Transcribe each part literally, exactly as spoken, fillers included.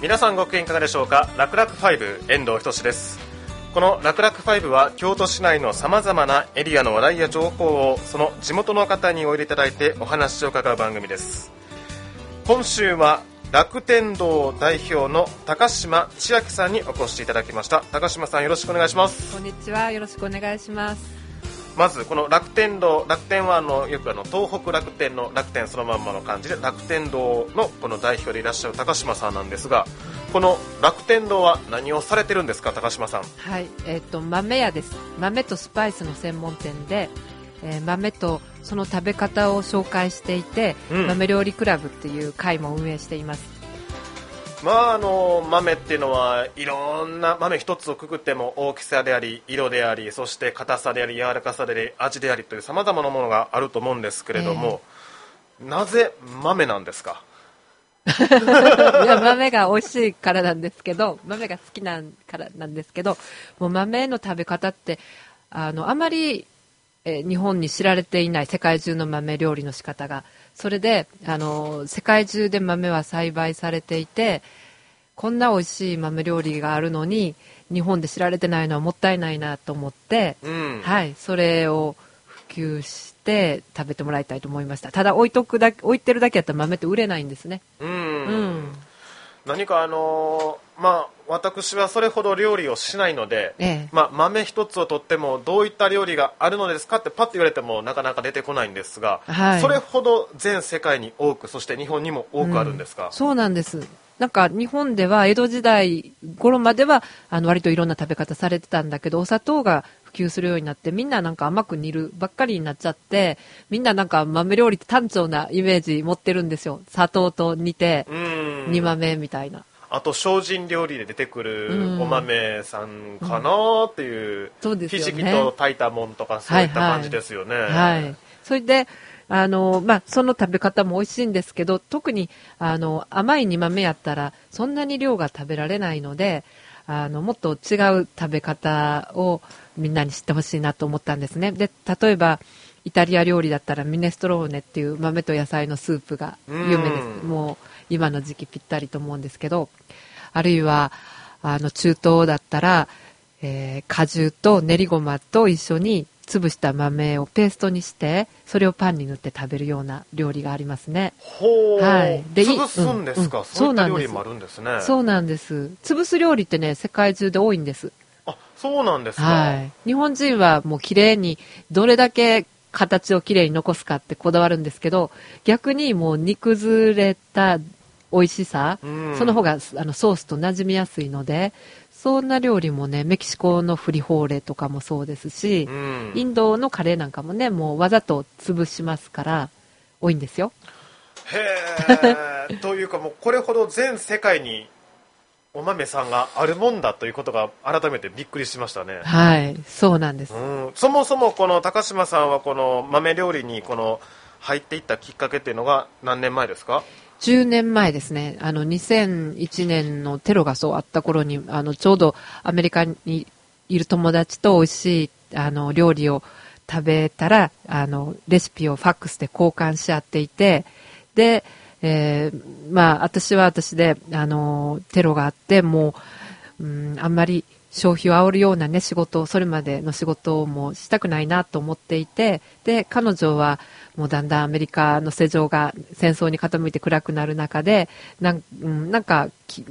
皆さんご機嫌いかがでしょうか。楽々ファイブ遠藤仁です。この楽々ファイブは京都市内のさまざまなエリアの話題や情報をその地元の方にお入れいただいてお話を伺う番組です。今週は楽天堂代表の高島千秋さんにお越しいただきました。高島さん、よろしくお願いします。 こんにちは、よろしくお願いします。 まずこの楽天堂、楽天はあのよくあの東北楽天の楽天そのまんまの感じで楽天堂のこの代表でいらっしゃる高島さんなんですが、この楽天堂は何をされてるんですか、高島さん。 はい、えー、と豆屋です。豆とスパイスの専門店で、えー、豆とその食べ方を紹介していて、うん、豆料理クラブっていう会も運営しています。 まあ、あの豆っていうのはいろんな豆一つをくくっても大きさであり色であり、そして硬さであり柔らかさであり味でありというさまざまなものがあると思うんですけれども、えー、なぜ豆なんですか。 いや、豆が美味しいからなんですけど、豆が好きなんからなんですけど、もう豆の食べ方ってあのあまり、えー、日本に知られていない、世界中の豆料理の仕方が。それであの世界中で豆は栽培されていて、こんな美味しい豆料理があるのに日本で知られてないのはもったいないなと思って、うん、はい、それを普及して食べてもらいたいと思いました。ただ置いとくだけ、置いてるだけやったら豆って売れないんですね。うん、うん、 何かあのー、まあ私はそれほど料理をしないので、ええ、まあ、豆一つをとってもどういった料理があるのですかってパッと言われてもなかなか出てこないんですが、はい、それほど全世界に多く、そして日本にも多くあるんですか。 うん、そうなんです。なんか日本では江戸時代頃まではあの割といろんな食べ方されてたんだけど、お砂糖が普及するようになってみんななんか甘く煮るばっかりになっちゃって、みんななんか豆料理って単調なイメージ持ってるんですよ。砂糖と煮て煮豆みたいな。 あと精進料理で出てくるお豆さんかなっていう、うんうん、ひじきと炊いたもんとかそういった感じですよね。はい、はいはい、 それであの、まあ、その食べ方も美味しいんですけど、特にあの甘い煮豆やったらそんなに量が食べられないので、あのもっと違う食べ方をみんなに知ってほしいなと思ったんですね。で、例えばイタリア料理だったらミネストローネっていう豆と野菜のスープが有名です。もう今の時期ぴったりと思うんですけど、あるいはあの中東だったら、えー、果汁と練りごまと一緒に潰した豆をペーストにしてそれをパンに塗って食べるような料理がありますね。 ほう、はい、で潰すんですか、うんうん、そういった料理もあるんですね。 そうなんです。潰す料理ってね、世界中で多いんです。 あ、そうなんですか。 はい、日本人はもう綺麗にどれだけ形をきれいに残すかってこだわるんですけど、逆にもう煮崩れた美味しさ、うん、その方があのソースと馴染みやすいので、そんな料理もね、メキシコのフリホーレとかもそうですし、うん、インドのカレーなんかもね、もうわざと潰しますから多いんですよ。 へーというかもうこれほど全世界にお豆さんがあるもんだということが改めてびっくりしましたね。 はい、そうなんです。 うん、そもそもこの高島さんはこの豆料理にこの入っていったきっかけっていうのが何年前ですか？ じゅうねんまえですね。あのにせんいちねんのテロがそうあった頃に、あのちょうどアメリカにいる友達と美味しいあの料理を食べたら、あのレシピをファックスで交換し合っていて、で、えー、まあ私は私であのテロがあってもう、うん、あんまり消費を煽るようなね仕事、それまでの仕事もしたくないなと思っていて、で彼女はもうだんだんアメリカの世情が戦争に傾いて暗くなる中でなん、うん、なんか、うん、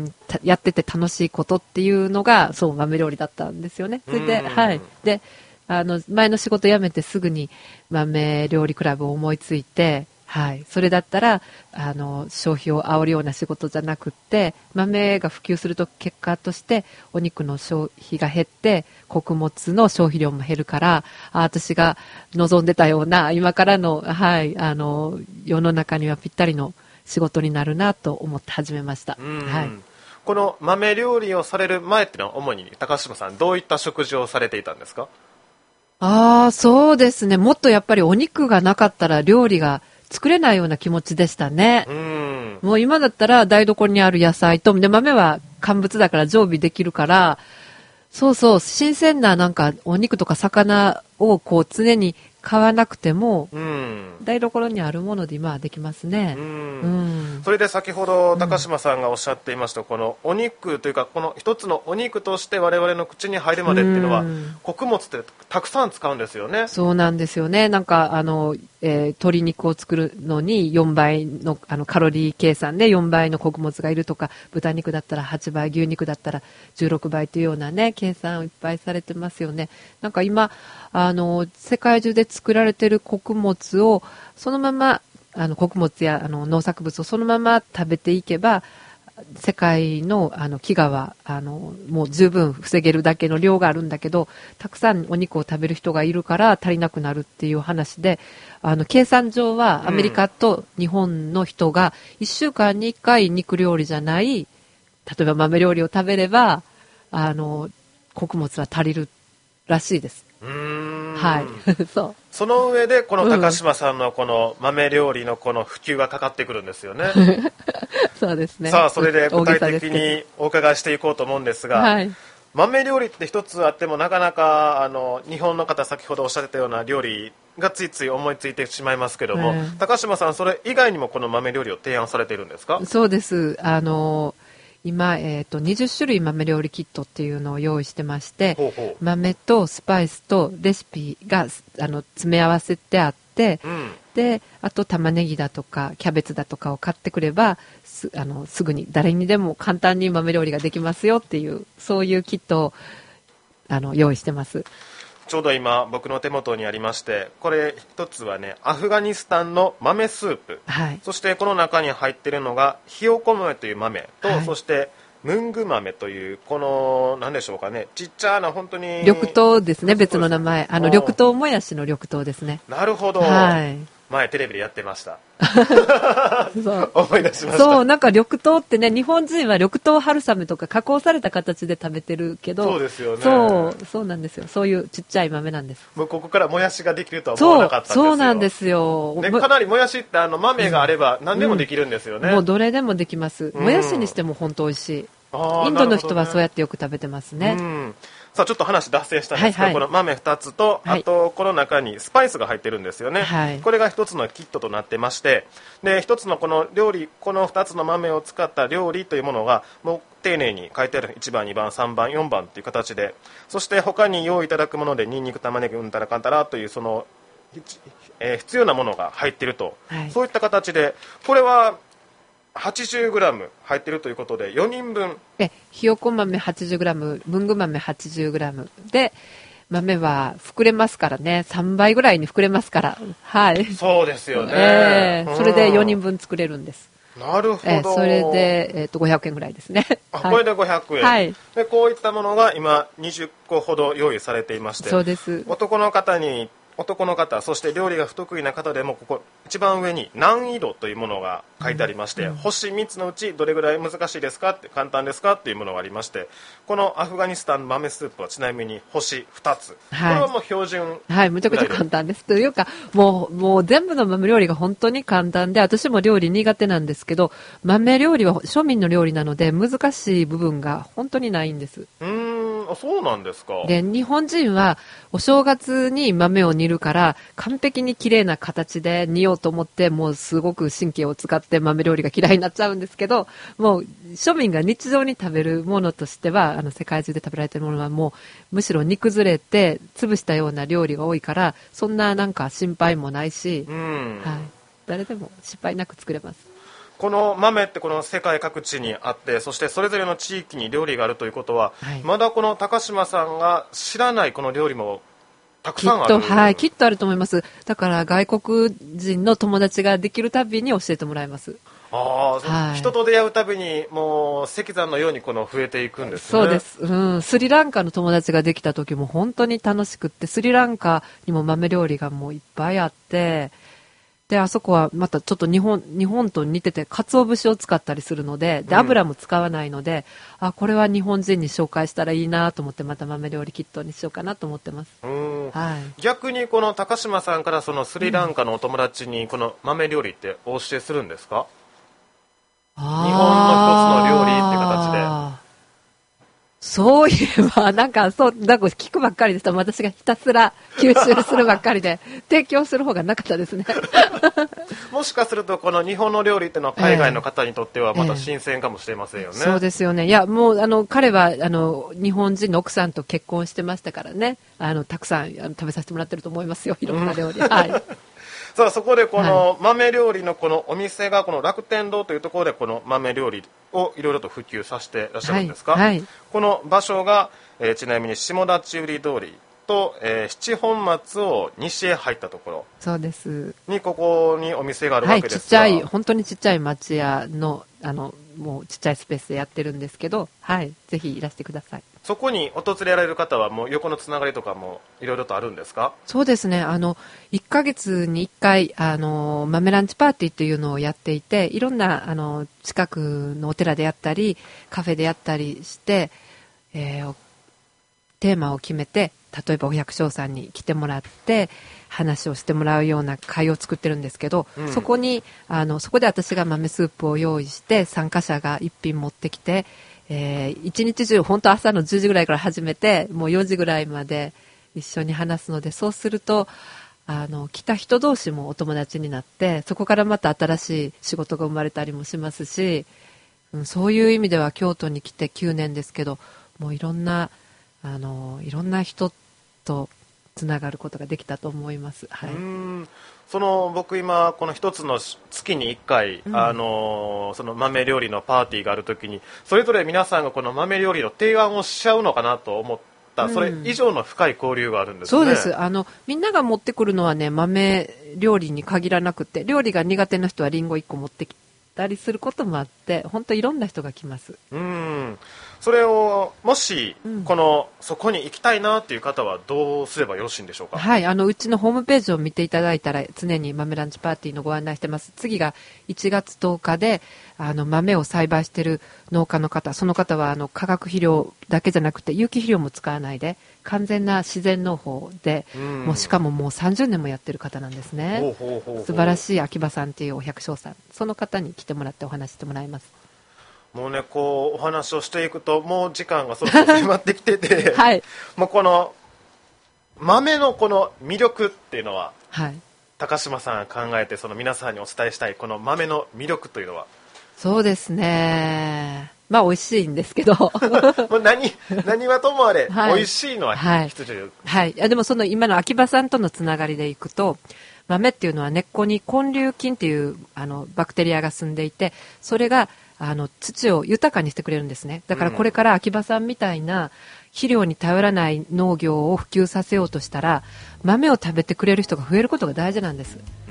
やってて楽しいことっていうのがそう豆料理だったんですよね。それで、はい、であの前の仕事辞めてすぐに豆料理クラブを思いついて、はい、それだったらあの消費を煽るような仕事じゃなくって豆が普及すると結果としてお肉の消費が減って穀物の消費量も減るから、あ私が望んでたような今からの、はい、あの世の中にはぴったりの仕事になるなと思って始めました。はい、 この豆料理をされる前っていうのは主に高島さんどういった食事をされていたんですか？ ああ、そうですね。もっとやっぱりお肉がなかったら料理が作れないような気持ちでしたね。うん、もう今だったら台所にある野菜とで豆は乾物だから常備できるから、そうそう新鮮ななんかお肉とか魚をこう常に買わなくても、 うん、 台所にあるもので今はできますね。 うんうん、 それで先ほど高島さんがおっしゃっていました、うん、このお肉というかこの一つのお肉として我々の口に入るまでっていうのは、うん、穀物ってたくさん使うんですよね。 そうなんですよね。なんかあの、えー、鶏肉を作るのによんばいの、あのカロリー計算でよんばいの穀物がいるとか、豚肉だったらはちばい、牛肉だったらじゅうろくばいというようなね計算をいっぱいされてますよね。なんか今あの世界中で作られている穀物をそのままあの穀物やあの農作物をそのまま食べていけば世界のあの飢餓はあのもう十分防げるだけの量があるんだけど、たくさんお肉を食べる人がいるから足りなくなるっていう話で、あの計算上はアメリカと日本の人がいっしゅうかんにいっかい肉料理じゃない例えば豆料理を食べればあの穀物は足りるらしいです。 うーんはいそう。 その上でこの高島さんのこの豆料理のこの普及がかかってくるんですよね。 そうですね。 さあそれで具体的にお伺いしていこうと思うんですが、 はい、 豆料理って一つあってもなかなかあの日本の方先ほどおっしゃってたような料理がついつい思いついてしまいますけども、えー、高島さんそれ以外にもこの豆料理を提案されているんですか？ そうです。あの今、えー、とにじゅっしゅるい豆料理キットっていうのを用意してまして、 ほうほう豆とスパイスとレシピがあの詰め合わせてあって、うん、であと玉ねぎだとかキャベツだとかを買ってくれば す, あのすぐに誰にでも簡単に豆料理ができますよっていうそういうキットをあの用意してます。 ちょうど今僕の手元にありまして、これ一つはねアフガニスタンの豆スープ、はい、そしてこの中に入っているのがひよこ豆という豆と、はい、そしてムング豆というこの何でしょうかね、ちっちゃな本当に緑豆ですね。別の名前あの緑豆もやしの緑豆ですね。 なるほど、はい、前テレビでやってましたそう思い出しました。 そうなんか緑豆ってね、日本人は緑豆春雨とか加工された形で食べてるけど、 そうですよね。 そうそうなんですよ。そういうちっちゃい豆なんです。 もうここからもやしができるとは思わなかったんですよ。 そうそうなんですよ、 ね、かなりもやしってあの豆があれば何でもできるんですよね、 うんうん、もうどれでもできます。もやしにしても本当美味しい。インドの人はそうやってよく食べてますね。 うん、さあちょっと話脱線したんですが、はいはい、この豆ふたつと、あとこの中にスパイスが入ってるんですよね、はい、これが一つのキットとなってまして、で一つのこの料理、このふたつの豆を使った料理というものがもう丁寧に書いてあるいちばんにばんさんばんよんばんという形で、そして他に用意いただくものでニンニク玉ねぎうんたらかんたらというその、えー、必要なものが入っていると、はい、そういった形でこれははちじゅうグラム 入っているということでよにんぶん、 えひよこ豆 はちじゅうグラム、 ムング豆 はちじゅうグラム で豆は膨れますからね、さんばいぐらいに膨れますから、はい、 そうですよね、 えー、それでよにんぶん作れるんです。 なるほど、 えー、それで、えー、とごひゃくえんぐらいですね。 あ、はい、これでごひゃくえん、はい、でこういったものが今にじゅっこほど用意されていまして、 そうです。 男の方に男の方、そして料理が不得意な方でもここ一番上に難易度というものが書いてありまして、うん、星みっつのうちどれぐらい難しいですかって、簡単ですかっていうものがありまして、このアフガニスタン豆スープはちなみに星ふたつ、はい、これはもう標準、 はい、むちゃくちゃ簡単ですというか、もう、もう全部の豆料理が本当に簡単で、私も料理苦手なんですけど、豆料理は庶民の料理なので難しい部分が本当にないんです。 うーん、あ、そうなんですか。 で、日本人はお正月に豆を煮るから完璧に綺麗な形で煮ようと思って、もうすごく神経を使って豆料理が嫌いになっちゃうんですけど、もう庶民が日常に食べるものとしては、あの世界中で食べられているものはもうむしろ煮崩れて潰したような料理が多いから、そんななんか心配もないし、うん、はい、誰でも失敗なく作れます。 この豆ってこの世界各地にあって、そしてそれぞれの地域に料理があるということは、はい、まだこの高島さんが知らないこの料理もたくさんある。 きっと、はい、きっとあると思います。だから外国人の友達ができるたびに教えてもらいます。 あ、はい、人と出会うたびにもう石山のようにこの増えていくんですね。 そうです、うん、スリランカの友達ができた時も本当に楽しくって、スリランカにも豆料理がもういっぱいあって、であそこはまたちょっと日本日本と似てて鰹節を使ったりするので、で油も使わないので、うん、あこれは日本人に紹介したらいいなと思って、また豆料理キットにしようかなと思ってます。うん、はい、 逆にこの高島さんからそのスリランカのお友達にこの豆料理ってお教えするんですか？日本の一つの料理って形で。 そういえば、なんか、そう、なんか聞くばっかりでした。私がひたすら吸収するばっかりで、提供する方がなかったですね。 もしかすると、この日本の料理っていうのは海外の方にとってはまた新鮮かもしれませんよね。 えーえー、そうですよね。いや、もう、あの、彼は、あの、日本人の奥さんと結婚してましたからね。あの、たくさんあの食べさせてもらってると思いますよ。いろんな料理。うん、はい。 さあ、そこでこの豆料理のこのお店がこの楽天堂というところでこの豆料理をいろいろと普及させていらっしゃるんですか？ はいはい、 この場所が、えー、ちなみに下立売通りと、えー、七本松を西へ入ったところ、 そうですにここにお店があるわけですが、はい、ちっちゃい本当にちっちゃい町屋のあのもうちっちゃいスペースでやってるんですけど、はい、ぜひいらしてください。 そこに訪れられる方はもう横のつながりとかもいろいろとあるんですか？ そうですね、あのいっかげつにいっかいあの豆ランチパーティーというのをやっていて、いろんなあの近くのお寺でやったりカフェでやったりして、えー、テーマを決めて、例えばお百姓さんに来てもらって話をしてもらうような会を作ってるんですけど、うん、そこにあのそこで私が豆スープを用意して参加者が一品持ってきて、えー、一日中本当朝のじゅうじぐらいから始めてもうよじぐらいまで一緒に話すので、そうするとあの来た人同士もお友達になって、そこからまた新しい仕事が生まれたりもしますし、うん、そういう意味では京都に来てきゅうねんですけど、もういろんなあのいろんな人とつながることができたと思います。はい、うーん、 その僕今この一つの月にいっかい、うん、あのその豆料理のパーティーがあるときにそれぞれ皆さんがこの豆料理の提案をしちゃうのかなと思って、それ以上の深い交流があるんですね。 そうです。あのみんなが持ってくるのはね、豆料理に限らなくて、料理が苦手な人はリンゴいっこ持ってきたりすることもあって、本当いろんな人が来ます。 うん、それをもし、うん、このそこに行きたいなっていう方はどうすればよろしいんでしょうか？ はい、あのうちのホームページを見ていただいたら常に豆ランチパーティーのご案内してます。次がいちがつとおかで、あの豆を栽培している農家の方、その方はあの化学肥料だけじゃなくて有機肥料も使わないで完全な自然農法で、うん、もうしかももうさんじゅうねんもやってる方なんですね。ほうほうほうほう、素晴らしい秋葉さんというお百姓さん、その方に来てもらってお話してもらいます。 もうね、こうお話をしていくともう時間がそろそろ迫ってきてて、 はい、 もうこの豆のこの魅力っていうのは、 はい、 高島さんが考えてその皆さんにお伝えしたいこの豆の魅力というのは？ そうですね、まあ美味しいんですけどもう 何, 何はともあれ、はい、美味しいのは必需、 はいはい、いやでもその今の秋葉さんとのつながりでいくと、豆っていうのは根っこに根粒菌っていうあのバクテリアが住んでいて、それがあの土を豊かにしてくれるんですね。だからこれから秋葉さんみたいな肥料に頼らない農業を普及させようとしたら、豆を食べてくれる人が増えることが大事なんです。うん、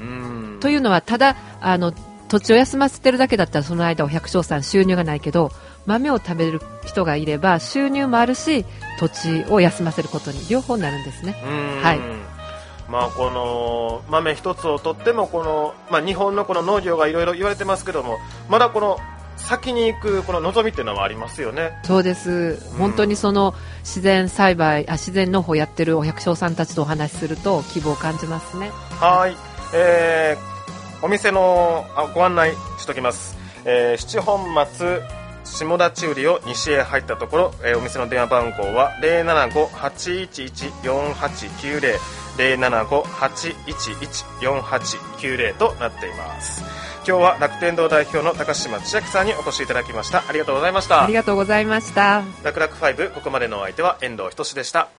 というのは、ただあの土地を休ませてるだけだったらその間お百姓さん収入がないけど、豆を食べる人がいれば収入もあるし、土地を休ませることに両方になるんですね。はい、 まあ、この豆一つをとってもこの、まあ、日本のこの農業がいろいろ言われてますけども、まだこの先に行くこの望みっていうのはありますよね。 そうです、本当にその自然栽培、あ自然農法をやってるお百姓さんたちとお話しすると希望を感じますね。 はい、えー、お店のあご案内しておきます。えー、七本松下立売りを西へ入ったところ、えー、お店の電話番号は ゼロななご はちいちいち よんはちきゅうゼロ ゼロななご はちいちいち よんはちきゅうゼロとなっています。今日は楽天堂代表の高島千秋さんにお越しいただきました。ありがとうございました。 ありがとうございました。 楽々ファイブ、ここまでのお相手は遠藤仁でした。